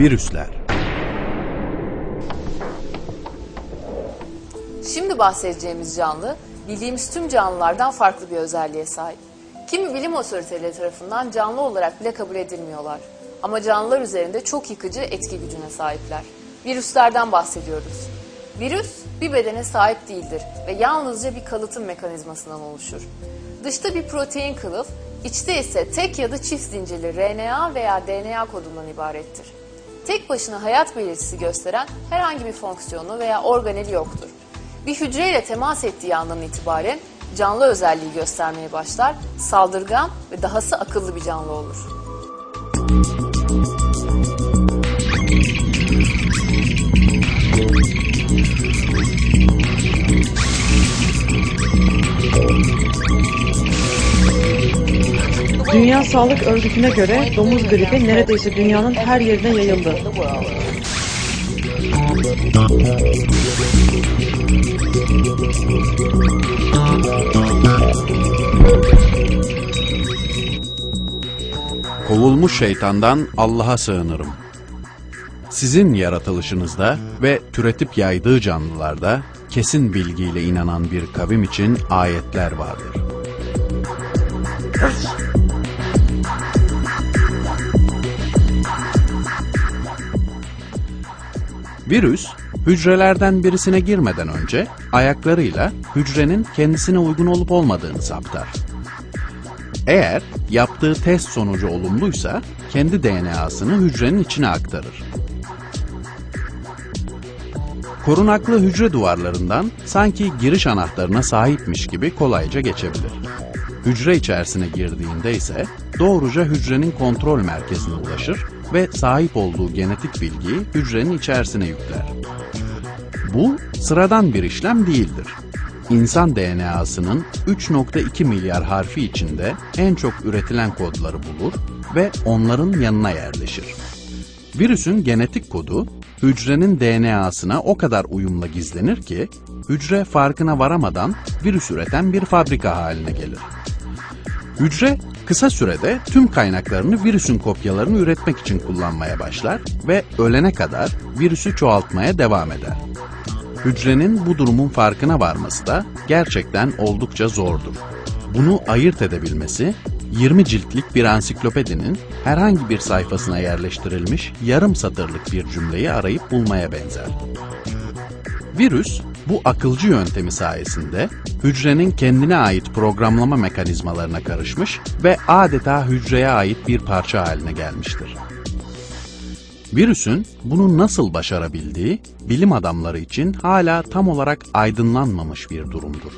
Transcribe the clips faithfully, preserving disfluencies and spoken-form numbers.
Virüsler. Şimdi bahsedeceğimiz canlı, bildiğimiz tüm canlılardan farklı bir özelliğe sahip. Kimi bilim otoriteleri tarafından canlı olarak bile kabul edilmiyorlar. Ama canlılar üzerinde çok yıkıcı etki gücüne sahipler. Virüslerden bahsediyoruz. Virüs, bir bedene sahip değildir ve yalnızca bir kalıtım mekanizmasından oluşur. Dışta bir protein kılıf, içte ise tek ya da çift zincirli R N A veya D N A kodundan ibarettir. Tek başına hayat belirtisi gösteren herhangi bir fonksiyonu veya organeli yoktur. Bir hücreyle temas ettiği andan itibaren canlı özelliği göstermeye başlar, saldırgan ve dahası akıllı bir canlı olur. Dünya Sağlık Örgütü'ne göre domuz gribi neredeyse dünyanın her yerine yayıldı. Kovulmuş şeytandan Allah'a sığınırım. Sizin yaratılışınızda ve türetip yaydığı canlılarda kesin bilgiyle inanan bir kavim için ayetler vardır. Virüs, hücrelerden birisine girmeden önce ayaklarıyla hücrenin kendisine uygun olup olmadığını saptar. Eğer yaptığı test sonucu olumluysa kendi D N A'sını hücrenin içine aktarır. Korunaklı hücre duvarlarından sanki giriş anahtarına sahipmiş gibi kolayca geçebilir. Hücre içerisine girdiğinde ise doğruca hücrenin kontrol merkezine ulaşır ve sahip olduğu genetik bilgiyi hücrenin içerisine yükler. Bu sıradan bir işlem değildir. İnsan D N A'sının üç nokta iki milyar harfi içinde en çok üretilen kodları bulur ve onların yanına yerleşir. Virüsün genetik kodu hücrenin D N A'sına o kadar uyumla gizlenir ki hücre farkına varamadan virüs üreten bir fabrika haline gelir. Hücre kısa sürede tüm kaynaklarını virüsün kopyalarını üretmek için kullanmaya başlar ve ölene kadar virüsü çoğaltmaya devam eder. Hücrenin bu durumun farkına varması da gerçekten oldukça zordur. Bunu ayırt edebilmesi, yirmi ciltlik bir ansiklopedinin herhangi bir sayfasına yerleştirilmiş yarım satırlık bir cümleyi arayıp bulmaya benzer. Virüs, bu akılcı yöntemi sayesinde hücrenin kendine ait programlama mekanizmalarına karışmış ve adeta hücreye ait bir parça haline gelmiştir. Virüsün bunu nasıl başarabildiği bilim adamları için hala tam olarak aydınlanmamış bir durumdur.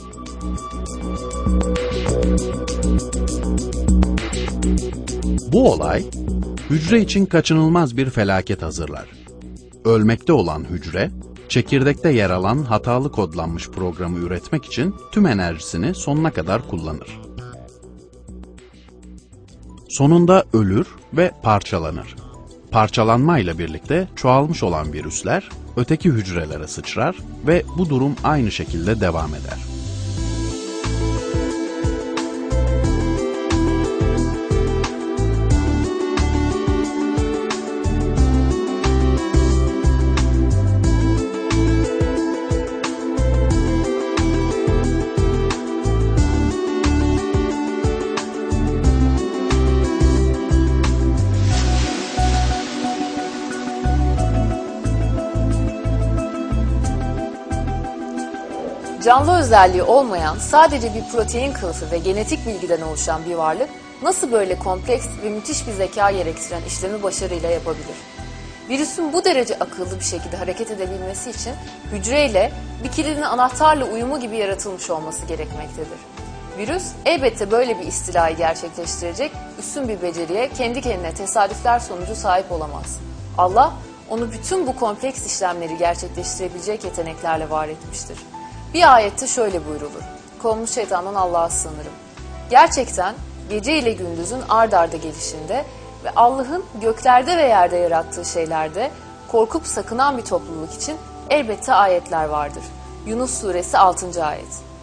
Bu olay, hücre için kaçınılmaz bir felaket hazırlar. Ölmekte olan hücre, çekirdekte yer alan hatalı kodlanmış programı üretmek için tüm enerjisini sonuna kadar kullanır. Sonunda ölür ve parçalanır. Parçalanmayla birlikte çoğalmış olan virüsler öteki hücrelere sıçrar ve bu durum aynı şekilde devam eder. Canlı özelliği olmayan, sadece bir protein kılıfı ve genetik bilgiden oluşan bir varlık nasıl böyle kompleks ve müthiş bir zeka gerektiren işlemi başarıyla yapabilir? Virüsün bu derece akıllı bir şekilde hareket edebilmesi için hücreyle bir kilidin anahtarla uyumu gibi yaratılmış olması gerekmektedir. Virüs elbette böyle bir istilayı gerçekleştirecek üstün bir beceriye kendi kendine tesadüfler sonucu sahip olamaz. Allah onu bütün bu kompleks işlemleri gerçekleştirebilecek yeteneklerle var etmiştir. Bir ayette şöyle buyrulur: kovulmuş şeytandan Allah'a sığınırım. Gerçekten gece ile gündüzün ard arda gelişinde ve Allah'ın göklerde ve yerde yarattığı şeylerde korkup sakınan bir topluluk için elbette ayetler vardır. Yunus suresi altıncı ayet.